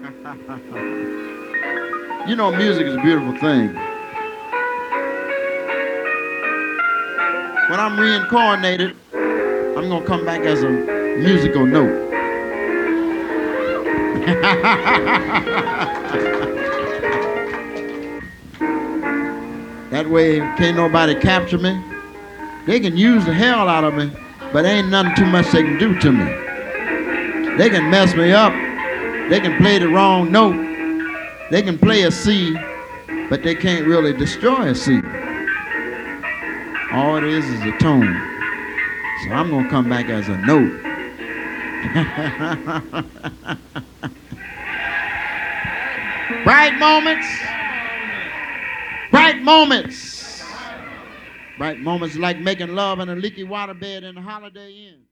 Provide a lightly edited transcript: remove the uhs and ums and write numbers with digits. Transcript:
You know, music is a beautiful thing. When I'm reincarnated, I'm going to come back as a musical note. That way, can't nobody capture me. They can use the hell out of me, but ain't nothing too much they can do to me. They can mess me up. They can play the wrong note. They can play a C, but they can't really destroy a C. All it is a tone. So I'm going to come back as a note. Bright moments. Bright moments. Bright moments like making love in a leaky waterbed in the Holiday Inn.